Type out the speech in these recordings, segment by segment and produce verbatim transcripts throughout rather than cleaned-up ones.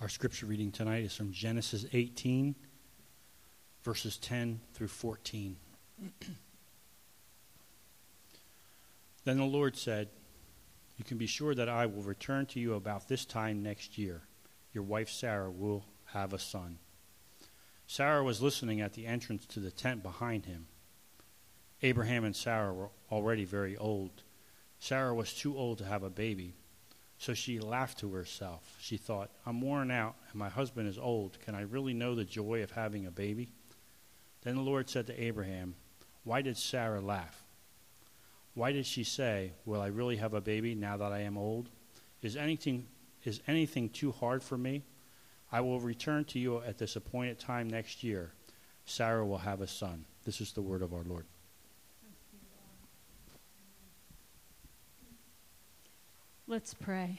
Our scripture reading tonight is from Genesis eighteen, verses ten through fourteen. Then the Lord said, "You can be sure that I will return to you about this time next year. Your wife Sarah will have a son." Sarah was listening at the entrance to the tent behind him. Abraham and Sarah were already very old. Sarah was too old to have a baby, so she laughed to herself. She thought, "I'm worn out and my husband is old. Can I really know the joy of having a baby?" Then the Lord said to Abraham, "Why did Sarah laugh? Why did she say, 'Will I really have a baby now that I am old?' Is anything, is anything too hard for me? I will return to you at this appointed time next year. Sarah will have a son." This is the word of our Lord. Let's pray.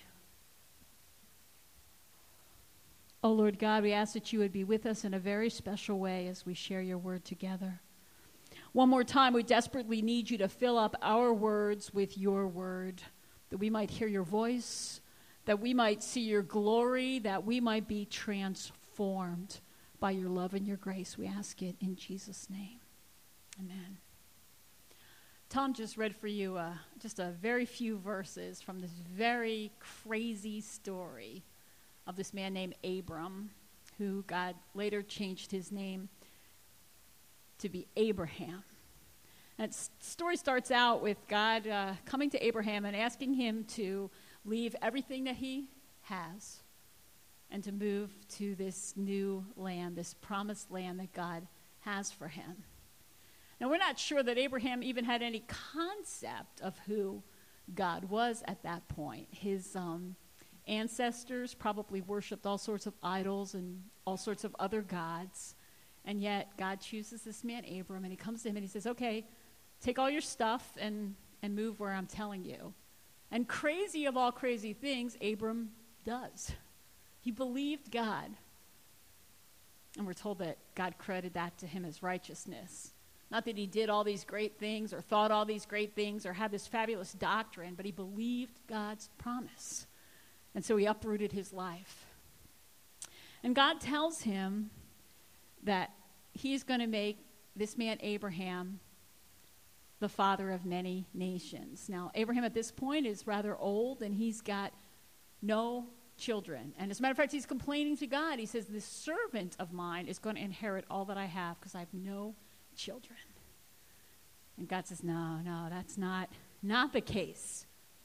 Oh, Lord God, we ask that you would be with us in a very special way as we share your word together. One more time, we desperately need you to fill up our words with your word, that we might hear your voice, that we might see your glory, that we might be transformed by your love and your grace. We ask it in Jesus' name. Amen. Tom just read for you uh, just a very few verses from this very crazy story of this man named Abram, who God later changed his name to be Abraham. And the story starts out with God uh, coming to Abraham and asking him to leave everything that he has and to move to this new land, this promised land that God has for him. Now, we're not sure that Abraham even had any concept of who God was at that point. His um, ancestors probably worshipped all sorts of idols and all sorts of other gods. And yet, God chooses this man, Abram, and he comes to him and he says, "Okay, take all your stuff and, and move where I'm telling you." And crazy of all crazy things, Abram does. He believed God. And we're told that God credited that to him as righteousness. Not that he did all these great things or thought all these great things or had this fabulous doctrine, but he believed God's promise. And so he uprooted his life. And God tells him that he's going to make this man Abraham the father of many nations. Now, Abraham at this point is rather old, and he's got no children. And as a matter of fact, he's complaining to God. He says, "This servant of mine is going to inherit all that I have because I have no children." And God says, no, no, that's not, not the case.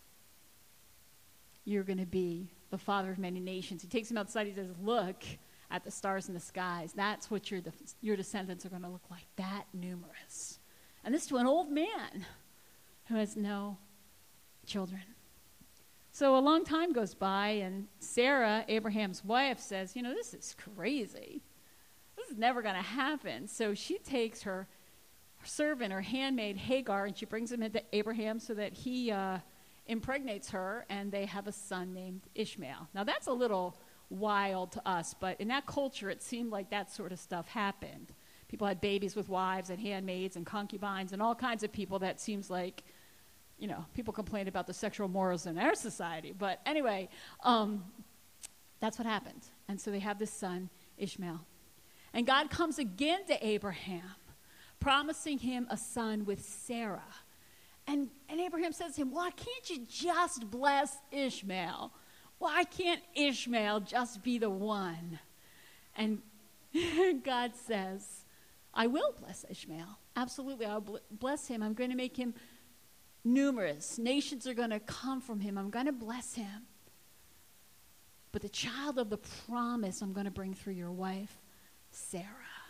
You're going to be the father of many nations. He takes him outside. He says, "Look at the stars in the skies. That's what your, de- your descendants are going to look like, that numerous." And this to an old man who has no children. So a long time goes by, and Sarah, Abraham's wife, says, "You know, this is crazy. This is never going to happen." So she takes her, her servant, her handmaid, Hagar, and she brings him into Abraham so that he uh, impregnates her, and they have a son named Ishmael. Now, that's a little wild to us, but in that culture, it seemed like that sort of stuff happened. People had babies with wives and handmaids and concubines and all kinds of people. That seems like, you know, people complain about the sexual morals in our society. But anyway, um, that's what happened. And so they have this son, Ishmael. And God comes again to Abraham, promising him a son with Sarah. And, and Abraham says to him, "Why can't you just bless Ishmael? Why can't Ishmael just be the one?" And God says, "I will bless Ishmael. Absolutely, I'll bl- bless him. I'm going to make him numerous. Nations are going to come from him. I'm going to bless him. But the child of the promise I'm going to bring through your wife, Sarah."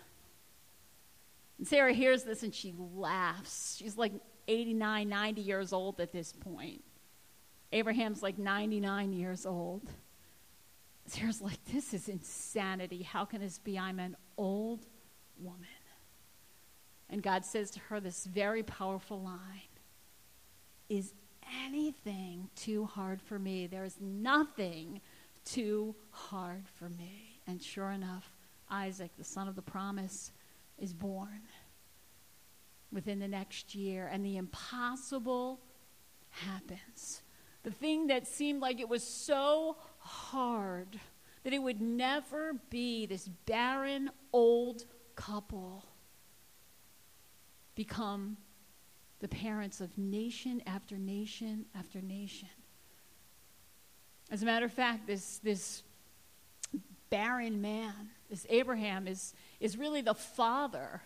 And Sarah hears this and she laughs. She's like eighty-nine, ninety years old at this point. Abraham's like ninety-nine years old. Sarah's like, "This is insanity. How can this be? I'm an old woman." And God says to her this very powerful line, "Is anything too hard for me? There is nothing too hard for me." And sure enough, Isaac, the son of the promise, is born within the next year. And the impossible happens. The thing that seemed like it was so hard that it would never be this barren old couple become the parents of nation after nation after nation. As a matter of fact, this, this barren man, this Abraham, is, is really the father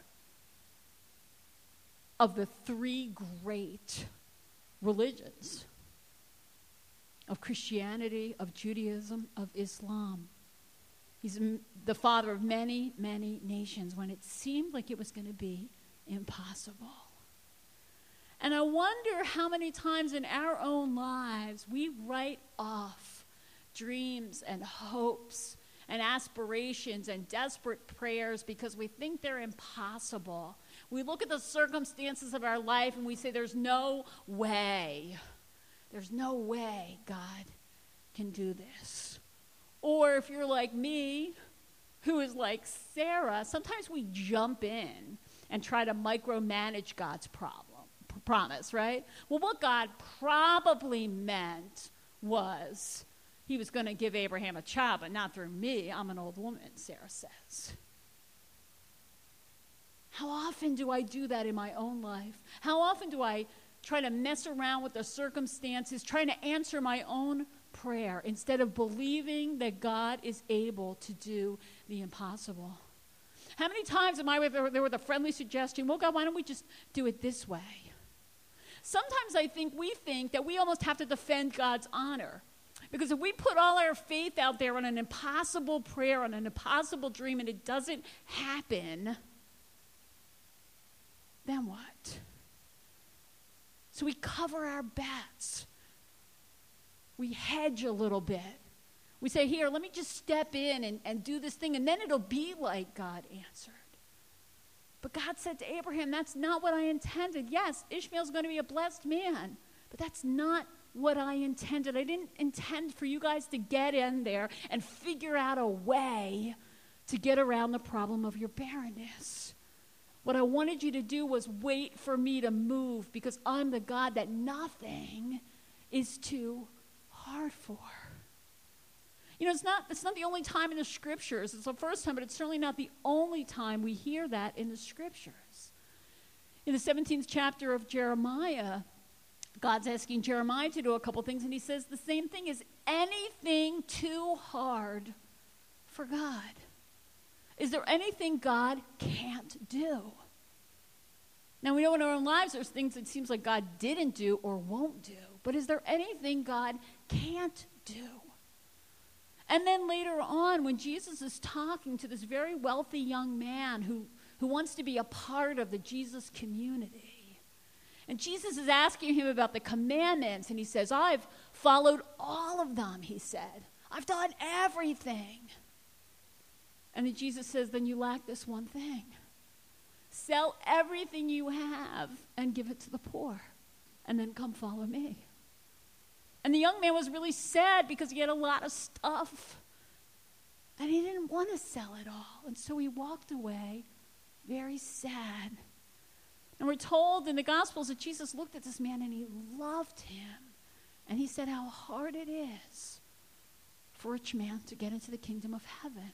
of the three great religions of Christianity, of Judaism, of Islam. He's m- the father of many, many nations when it seemed like it was going to be impossible. And I wonder how many times in our own lives we write off dreams and hopes and aspirations and desperate prayers because we think they're impossible. We look at the circumstances of our life and we say, there's no way. There's no way God can do this. Or if you're like me, who is like Sarah, sometimes we jump in and try to micromanage God's problem, promise, right? Well, what God probably meant was he was going to give Abraham a child, but not through me. I'm an old woman, Sarah says. How often do I do that in my own life? How often do I try to mess around with the circumstances, trying to answer my own prayer instead of believing that God is able to do the impossible? How many times am I with there with a friendly suggestion, well, God, why don't we just do it this way? Sometimes I think we think that we almost have to defend God's honor. Because if we put all our faith out there on an impossible prayer, on an impossible dream, and it doesn't happen, then what? So we cover our bets. We hedge a little bit. We say, here, let me just step in and, and do this thing, and then it'll be like God answered. But God said to Abraham, that's not what I intended. Yes, Ishmael's going to be a blessed man, but that's not what I intended. I didn't intend for you guys to get in there and figure out a way to get around the problem of your barrenness. What I wanted you to do was wait for me to move because I'm the God that nothing is too hard for. You know, it's not, it's not the only time in the scriptures. It's the first time, but it's certainly not the only time we hear that in the scriptures. In the seventeenth chapter of Jeremiah, God's asking Jeremiah to do a couple things, and he says the same thing: is anything too hard for God? Is there anything God can't do? Now, we know in our own lives there's things it seems like God didn't do or won't do, but is there anything God can't do? And then later on, when Jesus is talking to this very wealthy young man who, who wants to be a part of the Jesus community, and Jesus is asking him about the commandments, and he says, I've followed all of them, he said. I've done everything. And then Jesus says, then you lack this one thing. Sell everything you have and give it to the poor, and then come follow me. And the young man was really sad because he had a lot of stuff, and he didn't want to sell it all. And so he walked away very sad. And we're told in the Gospels that Jesus looked at this man and he loved him. And he said how hard it is for a rich man to get into the kingdom of heaven.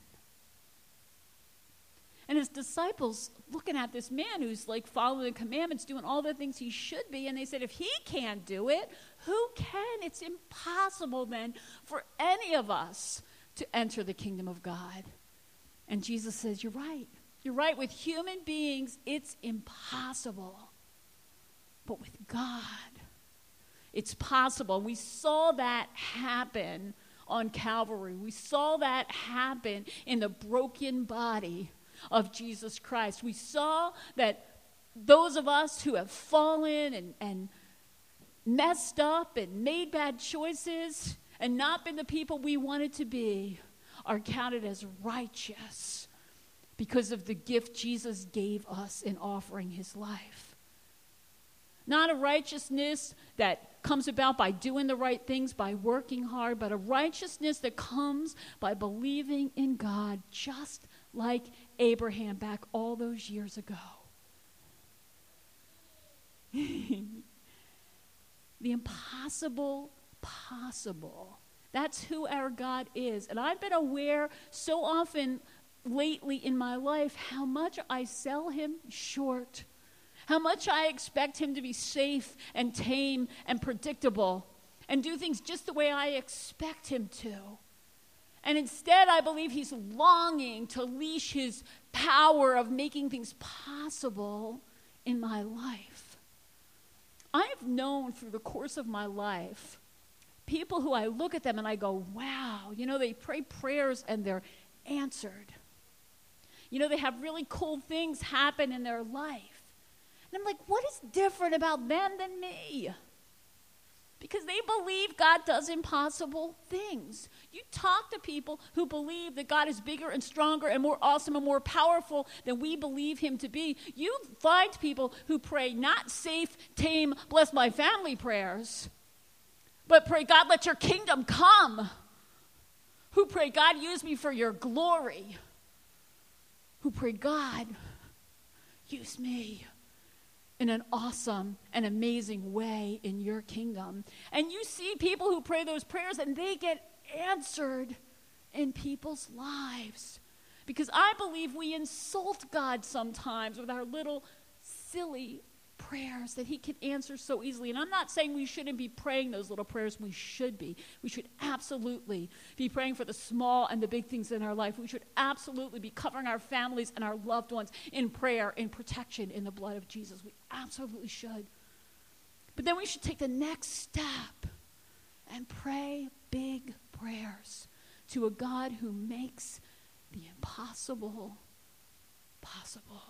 And his disciples looking at this man who's like following the commandments, doing all the things he should be, and they said, if he can't do it, who can? It's impossible then for any of us to enter the kingdom of God. And Jesus says, you're right. You're right. With human beings, it's impossible. But with God, it's possible. We saw that happen on Calvary. We saw that happen in the broken body of Jesus Christ. We saw that those of us who have fallen and, and messed up and made bad choices and not been the people we wanted to be are counted as righteous because of the gift Jesus gave us in offering his life. Not a righteousness that comes about by doing the right things, by working hard, but a righteousness that comes by believing in God, just like Abraham back all those years ago. The impossible possible That's who our God is. And I've been aware so often lately in my life how much I sell him short, how much I expect him to be safe and tame and predictable and do things just the way I expect him to. And instead, I believe he's longing to leash his power of making things possible in my life. I've known through the course of my life people who I look at them and I go, wow, you know, they pray prayers and they're answered. You know, they have really cool things happen in their life. And I'm like, what is different about them than me? Because they believe God does impossible things. You talk to people who believe that God is bigger and stronger and more awesome and more powerful than we believe him to be. You find people who pray not safe, tame, bless my family prayers, but pray, God, let your kingdom come. Who pray, God, use me for your glory. Who pray, God, use me in an awesome and amazing way in your kingdom. And you see people who pray those prayers and they get answered in people's lives. Because I believe we insult God sometimes with our little silly prayers that he can answer so easily. And I'm not saying we shouldn't be praying those little prayers. We should be. We should absolutely be praying for the small and the big things in our life. We should absolutely be covering our families and our loved ones in prayer, in protection, in the blood of Jesus. We absolutely should. But then we should take the next step and pray big prayers to a God who makes the impossible possible.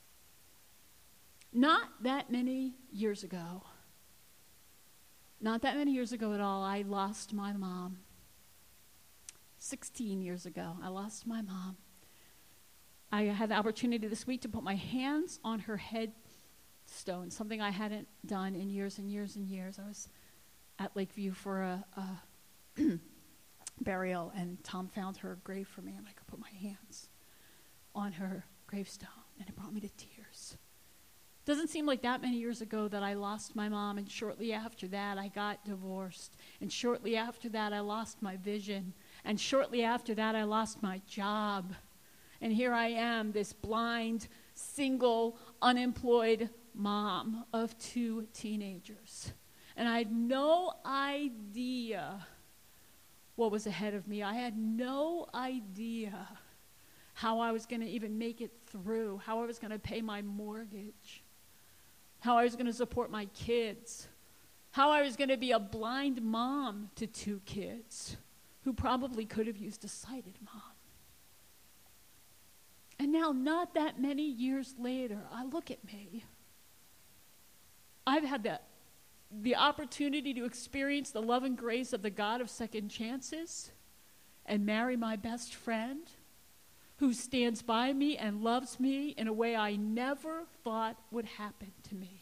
Not that many years ago, not that many years ago at all, I lost my mom. sixteen years ago, I lost my mom. I had the opportunity this week to put my hands on her headstone, something I hadn't done in years and years and years. I was at Lakeview for a, a burial, and Tom found her grave for me, and I could put my hands on her gravestone, and it brought me to tears. Doesn't seem like that many years ago that I lost my mom, and shortly after that I got divorced, and shortly after that I lost my vision, and shortly after that I lost my job. And here I am, this blind, single, unemployed mom of two teenagers. And I had no idea what was ahead of me. I had no idea how I was going to even make it through, how I was going to pay my mortgage, how I was going to support my kids, how I was going to be a blind mom to two kids who probably could have used a sighted mom. And now, not that many years later, I look at me. I've had the, the opportunity to experience the love and grace of the God of second chances and marry my best friend who stands by me and loves me in a way I never thought would happen to me.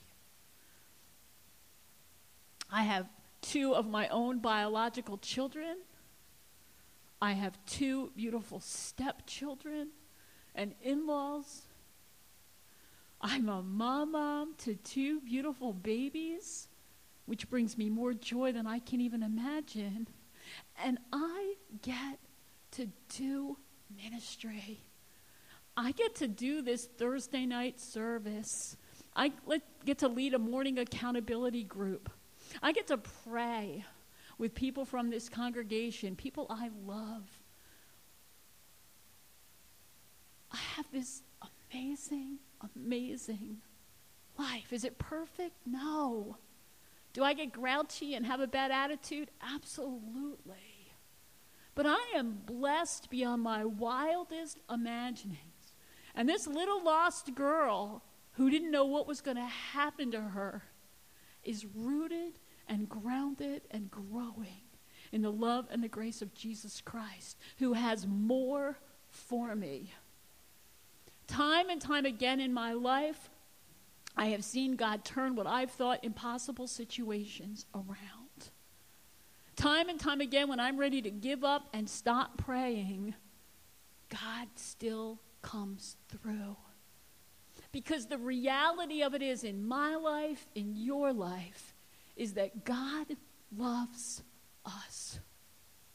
I have two of my own biological children. I have two beautiful stepchildren and in-laws. I'm a mom to two beautiful babies, which brings me more joy than I can even imagine. And I get to do ministry. I get to do this Thursday night service. I get to lead a morning accountability group. I get to pray with people from this congregation, people I love. I have this amazing, amazing life. Is it perfect? No. Do I get grouchy and have a bad attitude? Absolutely. But I am blessed beyond my wildest imaginings. And this little lost girl who didn't know what was going to happen to her is rooted and grounded and growing in the love and the grace of Jesus Christ, who has more for me. Time and time again in my life, I have seen God turn what I've thought impossible situations around. Time and time again, when I'm ready to give up and stop praying, God still comes through. Because the reality of it is, in my life, in your life, is that God loves us.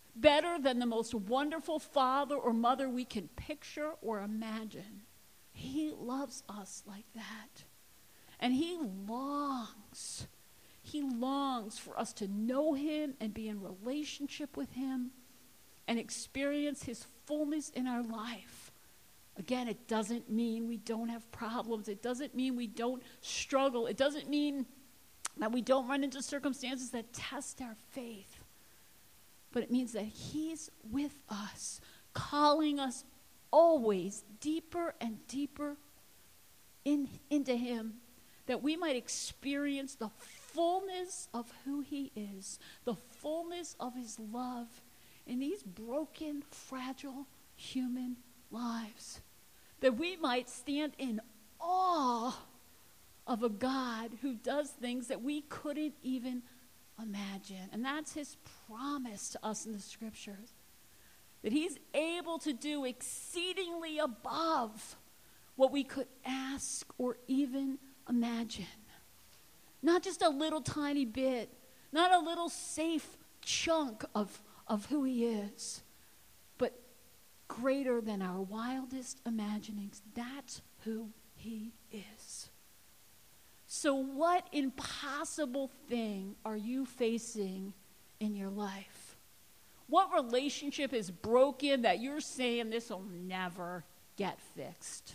better than the most wonderful father or mother we can picture or imagine. He loves us like that. And he longs, he longs for us to know him and be in relationship with him and experience his fullness in our life. Again, it doesn't mean we don't have problems. It doesn't mean we don't struggle. It doesn't mean that we don't run into circumstances that test our faith. But it means that he's with us, calling us always deeper and deeper in, into him, that we might experience the fullness of who he is, the fullness of his love in these broken, fragile human lives. That we might stand in awe of a God who does things that we couldn't even imagine. And that's his promise to us in the scriptures. That he's able to do exceedingly above what we could ask or even imagine. Not just a little tiny bit, not a little safe chunk of, of who he is, but greater than our wildest imaginings. That's who he is. So what impossible thing are you facing in your life? What relationship is broken that you're saying this will never get fixed?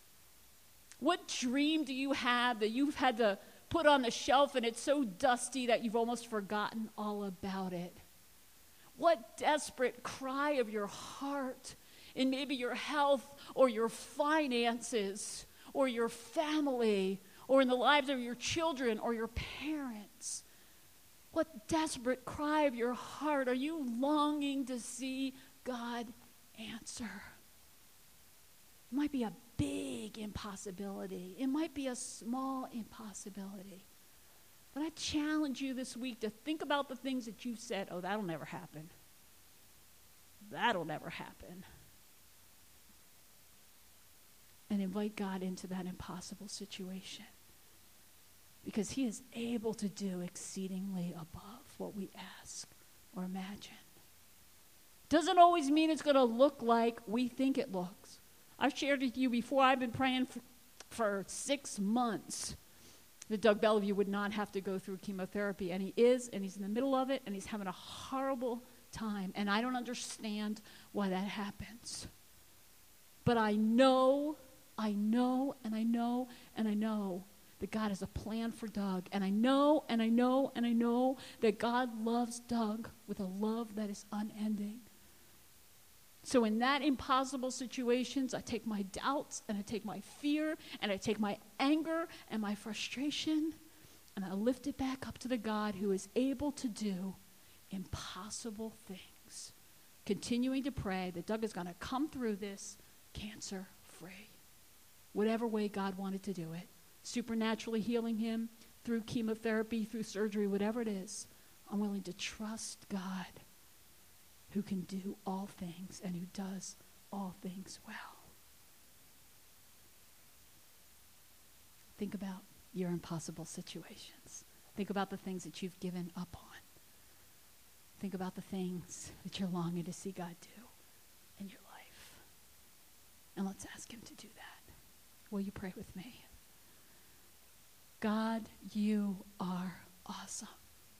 What dream do you have that you've had to put on the shelf and it's so dusty that you've almost forgotten all about it? What desperate cry of your heart in maybe your health or your finances or your family or in the lives of your children or your parents? What desperate cry of your heart are you longing to see God answer? It might be a big impossibility. It might be a small impossibility. But I challenge you this week to think about the things that you've said, oh, that'll never happen. That'll never happen. And invite God into that impossible situation. Because he is able to do exceedingly above what we ask or imagine. Doesn't always mean it's going to look like we think it looks. I've shared with you before, I've been praying for, for six months that Doug Bellevue would not have to go through chemotherapy. And he is, and he's in the middle of it, and he's having a horrible time. And I don't understand why that happens. But I know, I know, and I know, and I know that God has a plan for Doug. And I know, and I know, and I know that God loves Doug with a love that is unending. So in that impossible situations, I take my doubts, and I take my fear, and I take my anger and my frustration, and I lift it back up to the God who is able to do impossible things. Continuing to pray that Doug is going to come through this cancer-free. Whatever way God wanted to do it. Supernaturally healing him through chemotherapy, through surgery, whatever it is. I'm willing to trust God who can do all things and who does all things well. Think about your impossible situations. Think about the things that you've given up on. Think about the things that you're longing to see God do in your life. And let's ask him to do that. Will you pray with me? God, you are awesome.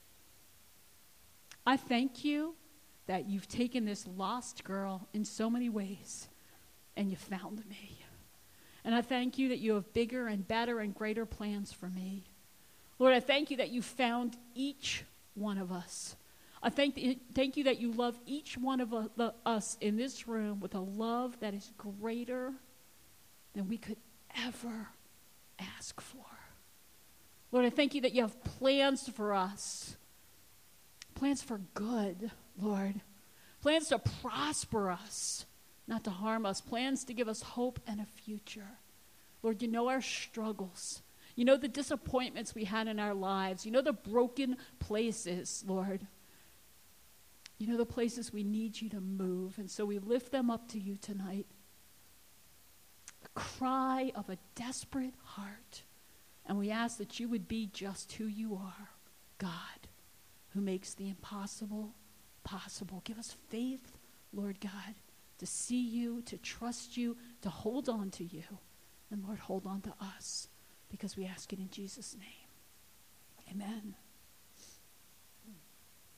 I thank you that you've taken this lost girl in so many ways and you found me. And I thank you that you have bigger and better and greater plans for me. Lord, I thank you that you found each one of us. I thank, thank you that you love each one of us in this room with a love that is greater than we could ever ask for. Lord, I thank you that you have plans for us. Plans for good, Lord. Plans to prosper us, not to harm us. Plans to give us hope and a future. Lord, you know our struggles. You know the disappointments we had in our lives. You know the broken places, Lord. You know the places we need you to move. And so we lift them up to you tonight. The cry of a desperate heart. And we ask that you would be just who you are, God, who makes the impossible possible. Give us faith, Lord God, to see you, to trust you, to hold on to you. And Lord, hold on to us, because we ask it in Jesus' name. Amen.